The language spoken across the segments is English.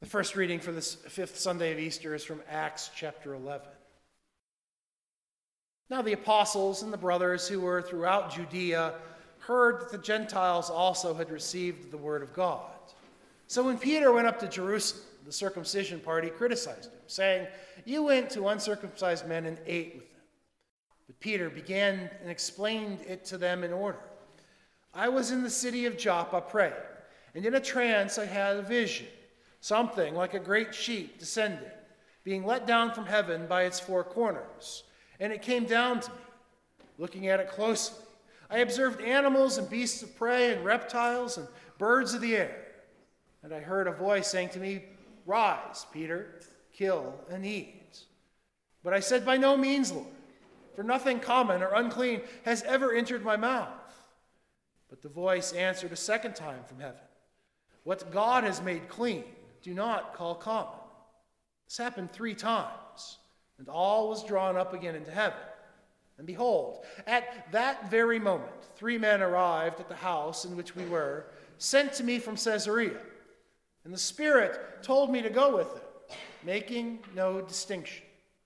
The first reading for this fifth Sunday of Easter is from Acts chapter 11. Now the apostles and the brothers who were throughout Judea heard that the Gentiles also had received the word of God. So when Peter went up to Jerusalem, the circumcision party criticized him, saying, "You went to uncircumcised men and ate with them." But Peter began and explained it to them in order. "I was in the city of Joppa praying, and in a trance I had a vision. Something like a great sheet descended, being let down from heaven by its four corners. And it came down to me. Looking at it closely, I observed animals and beasts of prey and reptiles and birds of the air. And I heard a voice saying to me, 'Rise, Peter, kill and eat.' But I said, 'By no means, Lord, for nothing common or unclean has ever entered my mouth.' But the voice answered a second time from heaven, 'What God has made clean, do not call common.' This happened 3 times, and all was drawn up again into heaven. And behold, at that very moment, 3 men arrived at the house in which we were, sent to me from Caesarea. And the Spirit told me to go with them, making no distinction.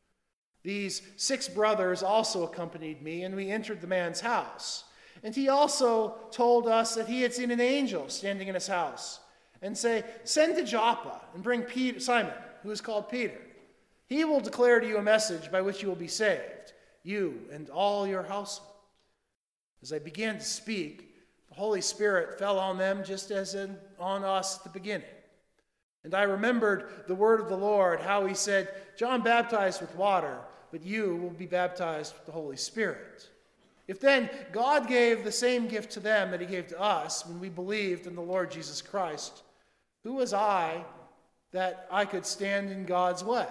These 6 brothers also accompanied me, and we entered the man's house. And he also told us that he had seen an angel standing in his house, and say, 'Send to Joppa and bring Simon, who is called Peter. He will declare to you a message by which you will be saved, you and all your household.' As I began to speak, the Holy Spirit fell on them just as on us at the beginning. And I remembered the word of the Lord, how he said, 'John baptized with water, but you will be baptized with the Holy Spirit.' If then God gave the same gift to them that he gave to us when we believed in the Lord Jesus Christ, who was I that I could stand in God's way?"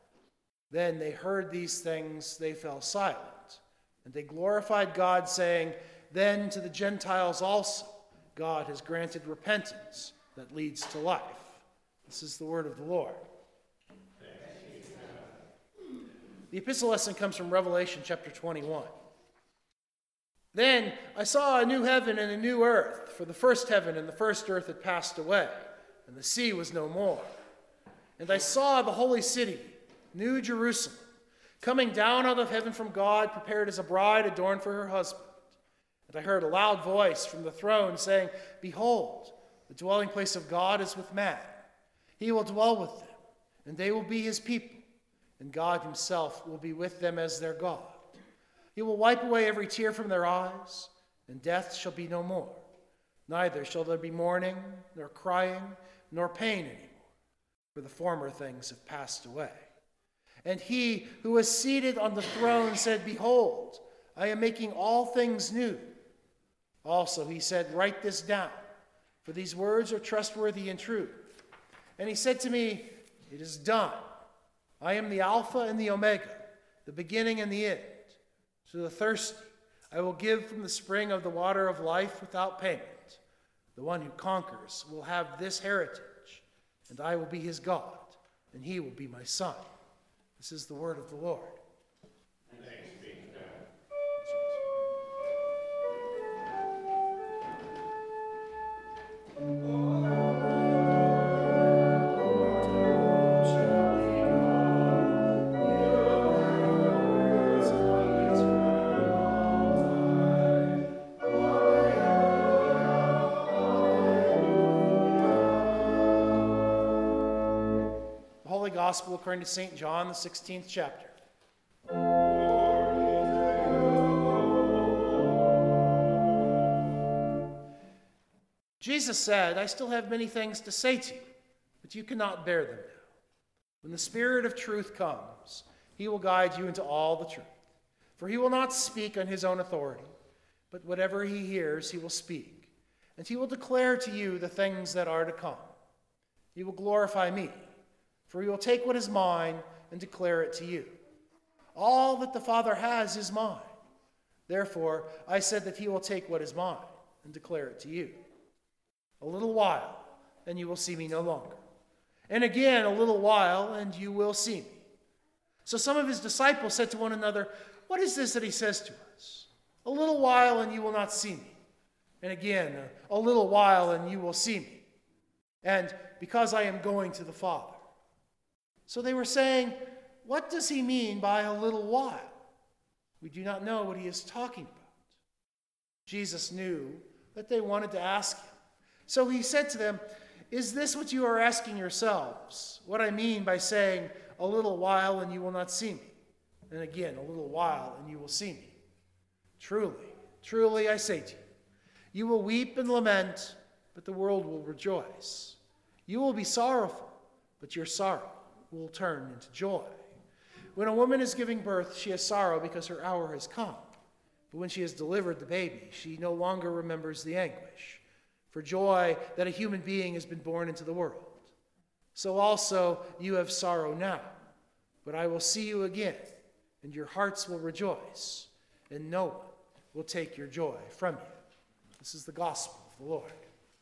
Then they heard these things, they fell silent, and they glorified God, saying, "Then to the Gentiles also God has granted repentance that leads to life." This is the word of the Lord. The epistle lesson comes from Revelation chapter 21. "Then I saw a new heaven and a new earth, for the first heaven and the first earth had passed away, and the sea was no more. And I saw the holy city, New Jerusalem, coming down out of heaven from God, prepared as a bride adorned for her husband. And I heard a loud voice from the throne saying, 'Behold, the dwelling place of God is with man. He will dwell with them, and they will be his people, and God himself will be with them as their God. He will wipe away every tear from their eyes, and death shall be no more. Neither shall there be mourning, nor crying, nor pain anymore, for the former things have passed away.' And he who was seated on the throne said, 'Behold, I am making all things new.' Also he said, 'Write this down, for these words are trustworthy and true.' And he said to me, 'It is done. I am the Alpha and the Omega, the beginning and the end. To the thirsty I will give from the spring of the water of life without payment. The one who conquers will have this heritage, and I will be his God, and he will be my son.'" This is the word of the Lord. Thanks be to God. Holy Gospel according to St. John, the 16th chapter. Jesus said, "I still have many things to say to you, but you cannot bear them now. When the Spirit of truth comes, he will guide you into all the truth. For he will not speak on his own authority, but whatever he hears, he will speak. And he will declare to you the things that are to come. He will glorify me, for he will take what is mine and declare it to you. All that the Father has is mine. Therefore, I said that he will take what is mine and declare it to you. A little while, and you will see me no longer. And again, a little while, and you will see me." So some of his disciples said to one another, "What is this that he says to us? A little while, and you will not see me. And again, a little while, and you will see me." and because I am going to the Father." So they were saying, "What does he mean by a little while? We do not know what he is talking about." Jesus knew that they wanted to ask him. So he said to them, "Is this what you are asking yourselves? What I mean by saying, 'A little while and you will not see me,' and again, 'A little while and you will see me'? Truly, truly I say to you, you will weep and lament, but the world will rejoice. You will be sorrowful, but your sorrow will turn into joy. When a woman is giving birth, she has sorrow because her hour has come. But when she has delivered the baby, she no longer remembers the anguish for joy that a human being has been born into the world. So also you have sorrow now, but I will see you again, and your hearts will rejoice, and no one will take your joy from you." This is the gospel of the Lord.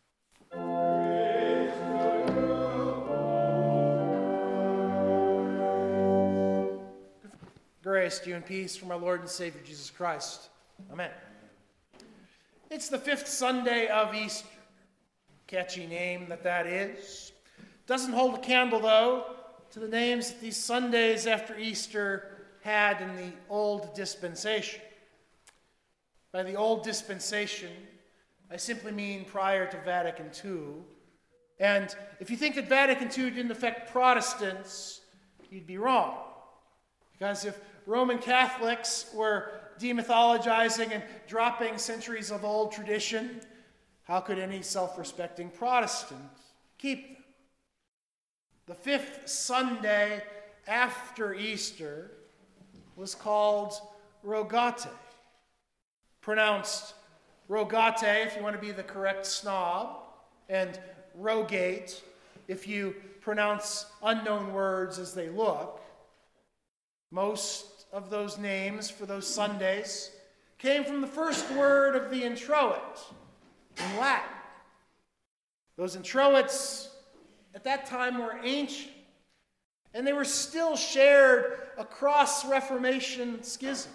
Grace to you and peace from our Lord and Savior Jesus Christ. Amen. It's the 5th Sunday of Easter. Catchy name that is. Doesn't hold a candle, though, to the names that these Sundays after Easter had in the Old Dispensation. By the Old Dispensation, I simply mean prior to Vatican II. And if you think that Vatican II didn't affect Protestants, you'd be wrong. Because if Roman Catholics were demythologizing and dropping centuries of old tradition, how could any self-respecting Protestant keep them? The 5th Sunday after Easter was called Rogate, pronounced Rogate if you want to be the correct snob, and Rogate if you pronounce unknown words as they look. Most of those names for those Sundays came from the first word of the introit in Latin. Those introits at that time were ancient, and they were still shared across Reformation schism.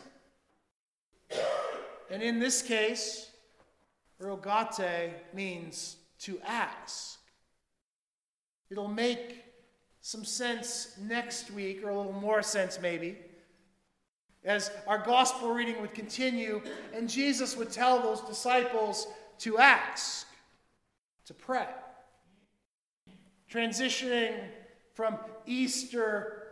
And in this case, Rogate means to ask. It'll make some sense next week, or a little more sense maybe, as our gospel reading would continue and Jesus would tell those disciples to ask, to pray. Transitioning from Easter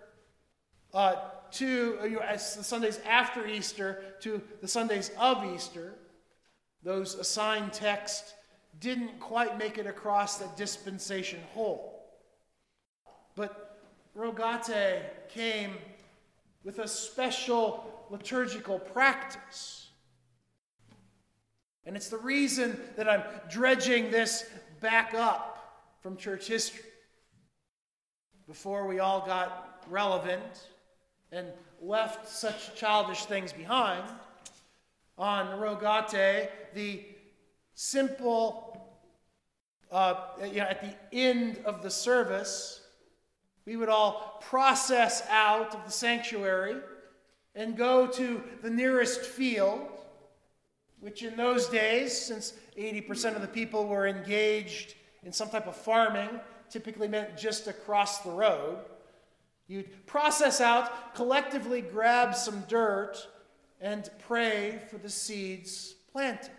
to the Sundays after Easter to the Sundays of Easter, those assigned texts didn't quite make it across that dispensation whole. But Rogate came with a special liturgical practice. And it's the reason that I'm dredging this back up from church history. Before we all got relevant and left such childish things behind, on Rogate, the simple, at the end of the service, we would all process out of the sanctuary and go to the nearest field, which in those days, since 80% of the people were engaged in some type of farming, typically meant just across the road. You'd process out, collectively grab some dirt, and pray for the seeds planted.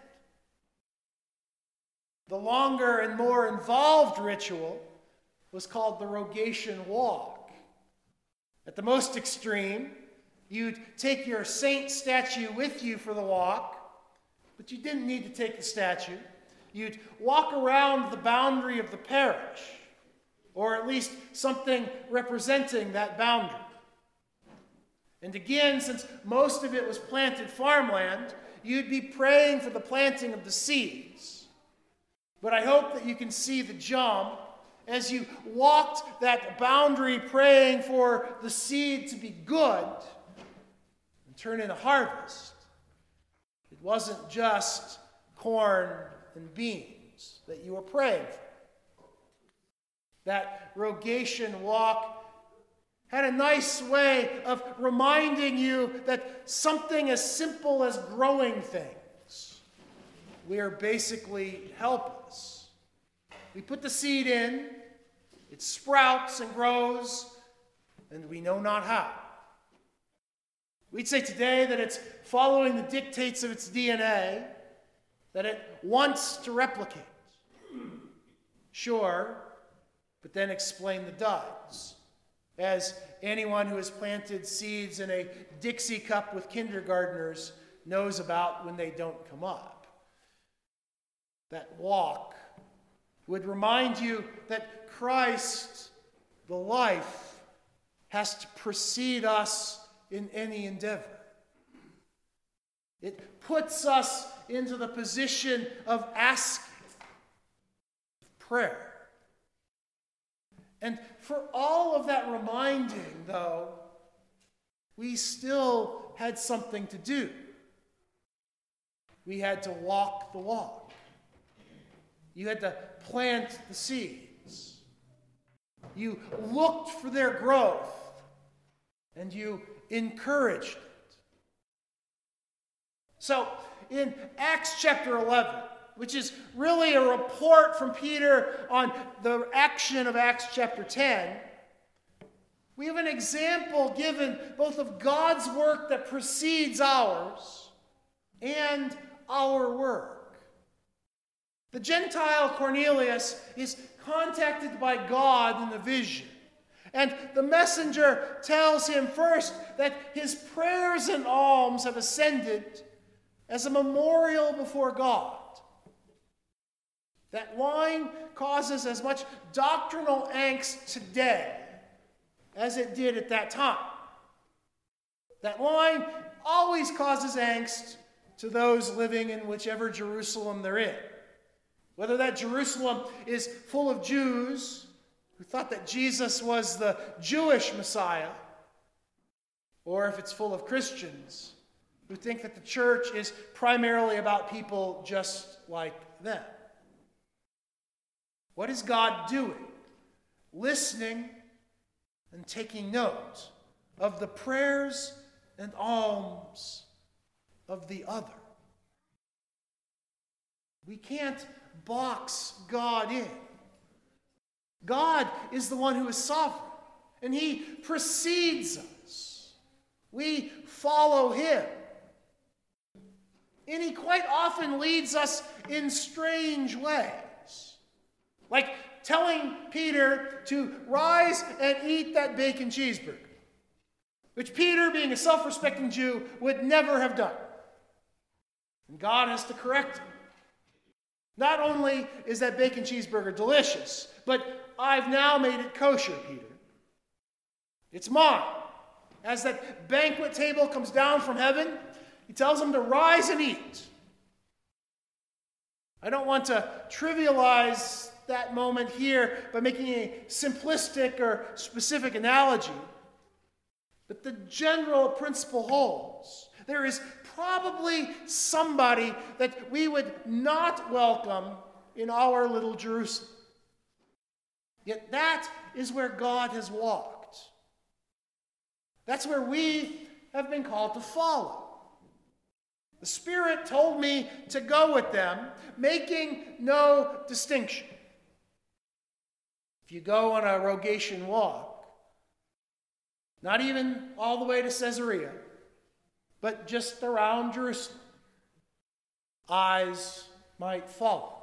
The longer and more involved ritual was called the Rogatian Walk. At the most extreme, you'd take your saint statue with you for the walk, but you didn't need to take the statue. You'd walk around the boundary of the parish, or at least something representing that boundary. And again, since most of it was planted farmland, you'd be praying for the planting of the seeds. But I hope that you can see the jump as you walked that boundary praying for the seed to be good and turn into harvest. It wasn't just corn and beans that you were praying for. That Rogatian walk had a nice way of reminding you that something as simple as growing things, we are basically helpless. We put the seed in, it sprouts and grows, and we know not how. We'd say today that it's following the dictates of its DNA, that it wants to replicate. Sure, but then explain the duds. As anyone who has planted seeds in a Dixie cup with kindergartners knows about when they don't come up. That walk would remind you that Christ, the life, has to precede us in any endeavor. It puts us into the position of asking, of prayer. And for all of that reminding, though, we still had something to do. We had to walk the walk. You had to plant the seeds. You looked for their growth, and you encouraged it. So, in Acts chapter 11, which is really a report from Peter on the action of Acts chapter 10, we have an example given both of God's work that precedes ours and our work. The Gentile Cornelius is contacted by God in the vision. And the messenger tells him first that his prayers and alms have ascended as a memorial before God. That line causes as much doctrinal angst today as it did at that time. That line always causes angst to those living in whichever Jerusalem they're in. Whether that Jerusalem is full of Jews who thought that Jesus was the Jewish Messiah, or if it's full of Christians who think that the church is primarily about people just like them. What is God doing? Listening and taking note of the prayers and alms of the other. We can't box God in. God is the one who is sovereign, and He precedes us. We follow Him. And He quite often leads us in strange ways. Like telling Peter to rise and eat that bacon cheeseburger, which Peter, being a self-respecting Jew, would never have done. And God has to correct him. Not only is that bacon cheeseburger delicious, but I've now made it kosher, Peter. It's mine. As that banquet table comes down from heaven, He tells him to rise and eat. I don't want to trivialize that moment here by making a simplistic or specific analogy, but the general principle holds. There is probably somebody that we would not welcome in our little Jerusalem. Yet that is where God has walked. That's where we have been called to follow. The Spirit told me to go with them, making no distinction. If you go on a Rogation walk, not even all the way to Caesarea, but just around Jerusalem, eyes might follow.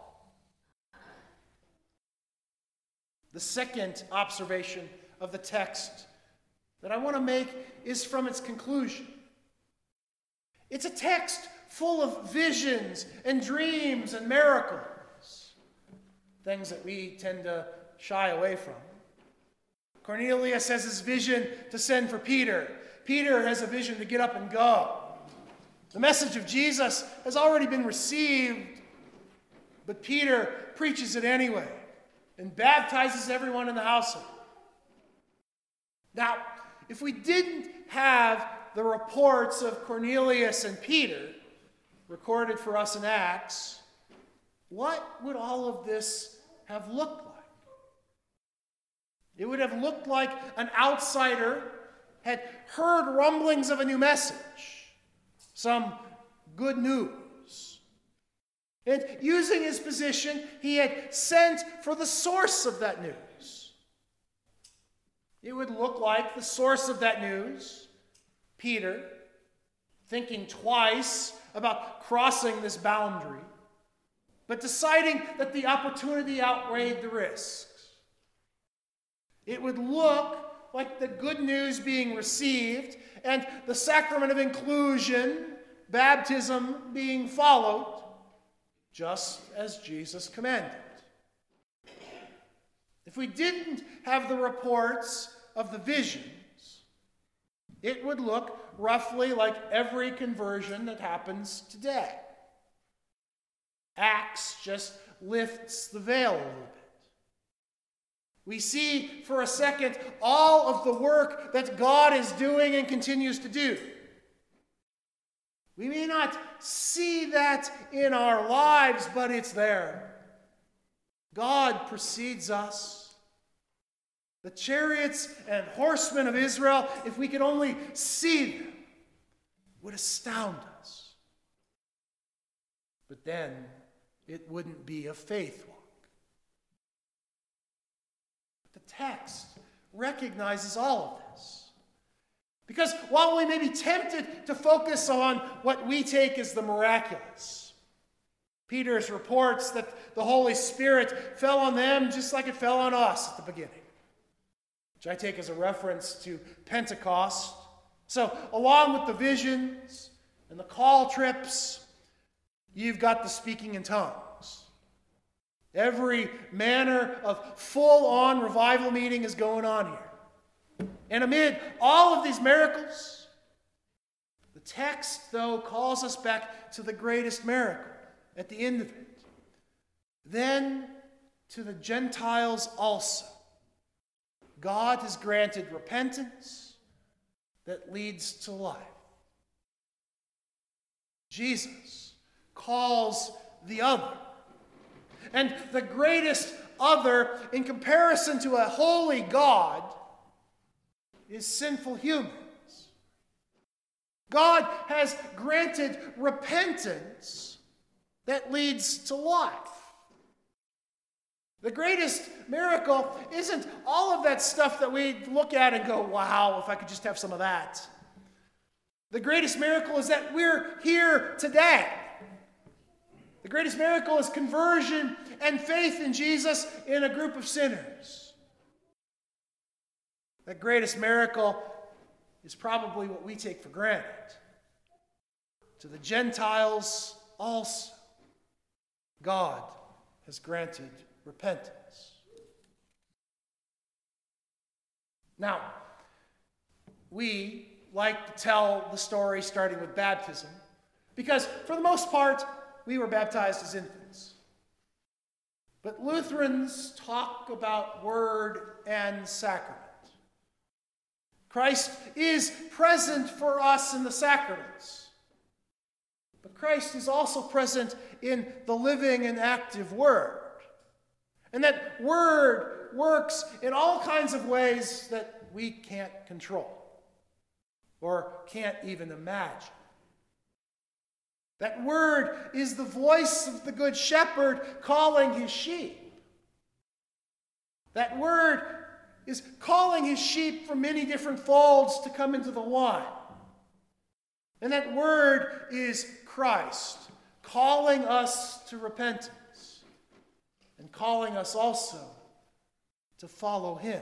The second observation of the text that I want to make is from its conclusion. It's a text full of visions and dreams and miracles, things that we tend to shy away from. Cornelius has his vision to send for Peter. Peter has a vision to get up and go. The message of Jesus has already been received, but Peter preaches it anyway and baptizes everyone in the household. Now, if we didn't have the reports of Cornelius and Peter recorded for us in Acts, what would all of this have looked like? It would have looked like an outsider had heard rumblings of a new message, some good news. And using his position, he had sent for the source of that news. It would look like the source of that news, Peter, thinking twice about crossing this boundary, but deciding that the opportunity outweighed the risks. It would look like the good news being received and the sacrament of inclusion, baptism, being followed, just as Jesus commanded. If we didn't have the reports of the visions, it would look roughly like every conversion that happens today. Acts just lifts the veil a little bit. We see for a second all of the work that God is doing and continues to do. We may not see that in our lives, but it's there. God precedes us. The chariots and horsemen of Israel, if we could only see them, would astound us. But then it wouldn't be a faith walk. The text recognizes all of this. Because while we may be tempted to focus on what we take as the miraculous, Peter's reports that the Holy Spirit fell on them just like it fell on us at the beginning, which I take as a reference to Pentecost. So along with the visions and the call trips, you've got the speaking in tongues. Every manner of full-on revival meeting is going on here. And amid all of these miracles, the text, though, calls us back to the greatest miracle at the end of it. Then to the Gentiles also, God has granted repentance that leads to life. Jesus calls the other. And the greatest other, in comparison to a holy God, is sinful humans. God has granted repentance that leads to life. The greatest miracle isn't all of that stuff that we look at and go, wow, if I could just have some of that. The greatest miracle is that we're here today. The greatest miracle is conversion and faith in Jesus in a group of sinners. The greatest miracle is probably what we take for granted. To the Gentiles also, God has granted repentance. Now, we like to tell the story starting with baptism because, for the most part, we were baptized as infants. But Lutherans talk about word and sacrament. Christ is present for us in the sacraments. But Christ is also present in the living and active Word. And that Word works in all kinds of ways that we can't control or can't even imagine. That Word is the voice of the Good Shepherd calling his sheep. That Word is calling his sheep from many different folds to come into the one. And that Word is Christ, calling us to repentance and calling us also to follow him.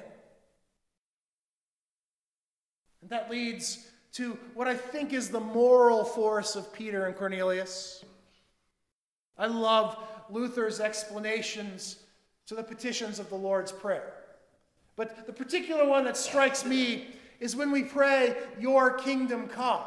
And that leads to what I think is the moral force of Peter and Cornelius. I love Luther's explanations to the petitions of the Lord's Prayer. But the particular one that strikes me is when we pray, "Your kingdom come."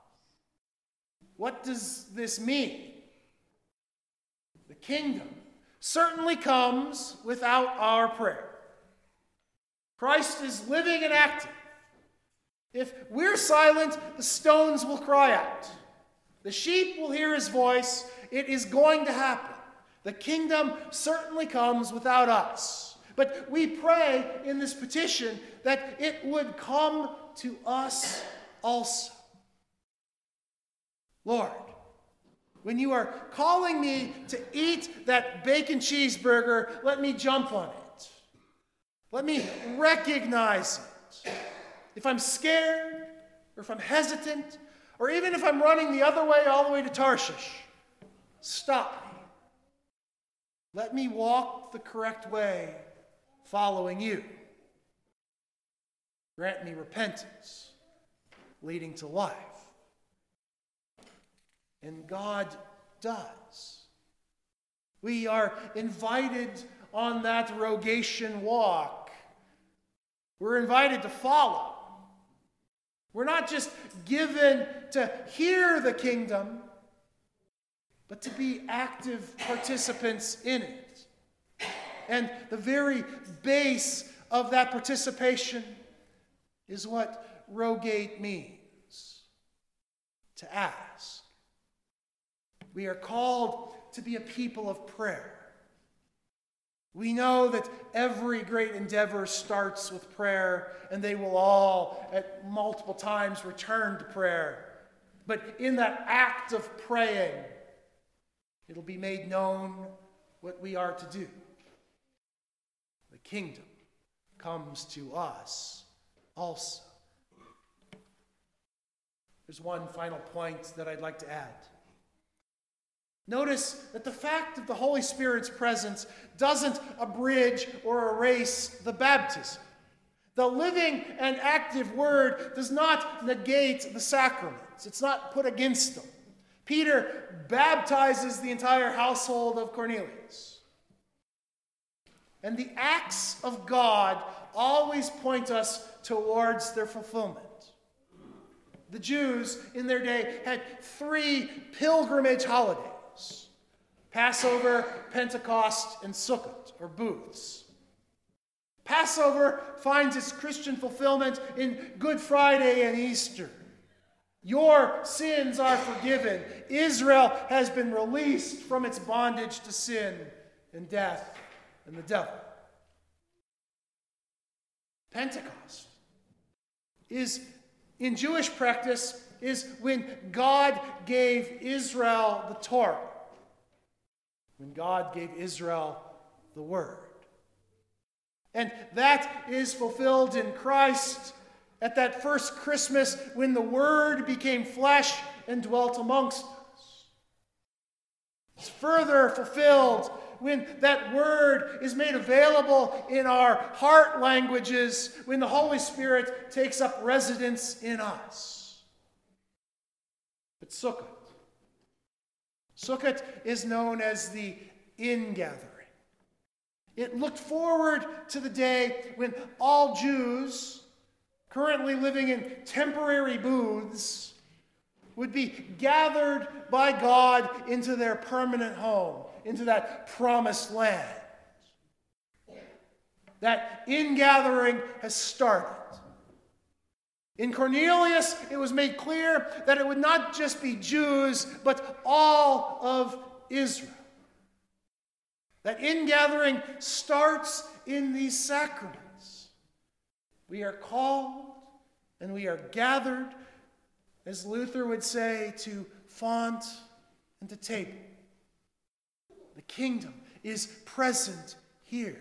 What does this mean? The kingdom certainly comes without our prayer. Christ is living and active. If we're silent, the stones will cry out. The sheep will hear his voice. It is going to happen. The kingdom certainly comes without us. But we pray in this petition that it would come to us also. Lord, When you are calling me to eat that bacon cheeseburger, let me jump on it. Let me recognize it. If I'm scared, or if I'm hesitant, or even if I'm running the other way all the way to Tarshish, stop me. Let me walk the correct way, following you. Grant me repentance, leading to life. And God does. We are invited on that rogation walk. We're invited to follow. We're not just given to hear the kingdom, but to be active participants in it. And the very base of that participation is what rogate means: to ask. We are called to be a people of prayer. We know that every great endeavor starts with prayer, and they will all at multiple times return to prayer. But in that act of praying, it'll be made known what we are to do. The kingdom comes to us also. There's one final point that I'd like to add. Notice that the fact of the Holy Spirit's presence doesn't abridge or erase the baptism. The living and active Word does not negate the sacraments. It's not put against them. Peter baptizes the entire household of Cornelius. And the acts of God always point us towards their fulfillment. The Jews in their day had 3 pilgrimage holidays: Passover, Pentecost, and Sukkot, or booths. Passover finds its Christian fulfillment in Good Friday and Easter. Your sins are forgiven. Israel has been released from its bondage to sin and death and the devil. Pentecost is, in Jewish practice, is when God gave Israel the Torah, when God gave Israel the Word. And that is fulfilled in Christ at that first Christmas when the Word became flesh and dwelt amongst us. It's further fulfilled when that Word is made available in our heart languages, when the Holy Spirit takes up residence in us. But Sukkot is known as the ingathering. It looked forward to the day when all Jews currently living in temporary booths would be gathered by God into their permanent home, into that promised land. That ingathering has started. In Cornelius, it was made clear that it would not just be Jews, but all of Israel. That ingathering starts in these sacraments. We are called and we are gathered, as Luther would say, to font and to table. The kingdom is present here.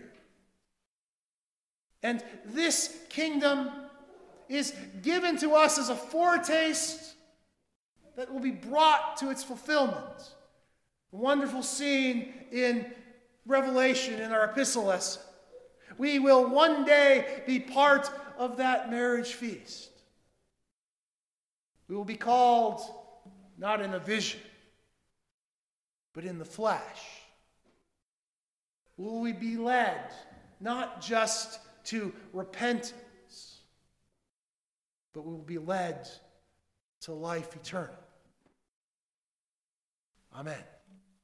And this kingdom is given to us as a foretaste that will be brought to its fulfillment. A wonderful scene in Revelation in our epistle lesson. We will one day be part of that marriage feast. We will be called not in a vision, but in the flesh. Will we be led not just to repentance, but we will be led to life eternal. Amen.